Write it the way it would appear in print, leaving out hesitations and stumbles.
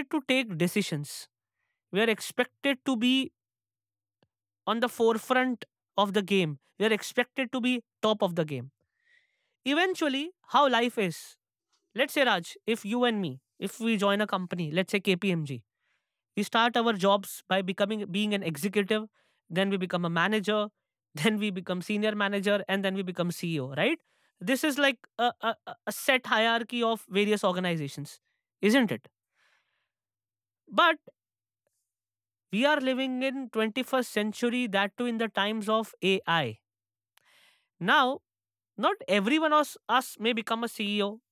expected to take decisions. We are expected to be on the forefront of the game. We are expected to be top of the game. Eventually, how life is. Let's say, Raj, if you and me, if we join a company, let's say KPMG, we start our jobs by becoming being an executive, then we become a manager, then we become senior manager, and then we become CEO, right? This is like a set hierarchy of various organizations, isn't it? But we are living in 21st century, that too in the times of AI. Now, not everyone of us may become a CEO.